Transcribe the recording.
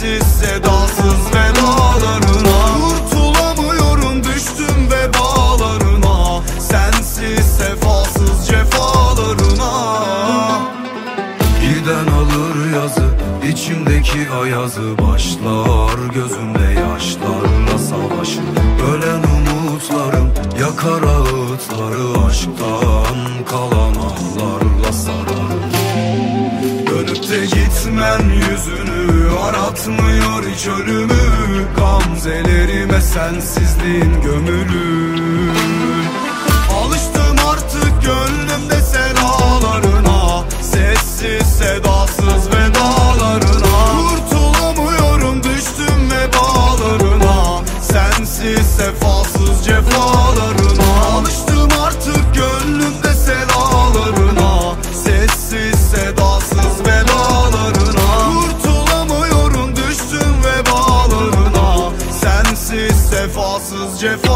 sensiz sedasız vedalarına. Kurtulamıyorum düştüm vebalarına, sensiz sefasız cefalarına. Giden alır yazı, içimdeki ayazı, başlar gözümde yaşlarla savaşı. Ölen umutlarım yakar ağıtları, aşktan kalan ahlarla sarar. Dönüp de gitmen yüzünü aratmıyor hiç ölümü, gamzelerime sensizliğin gömülü. Alıştım artık gönlümde seralarına, sessiz sedasız vedalarına. Kurtulamıyorum düştüm vebalarına, sensiz sefasız cefalarına. Alıştım artık gönlümde seralarına, sessiz sedasız vedalarına. Kurtulamıyorum düştüm vebalarına, sensiz sefasız cefalarına.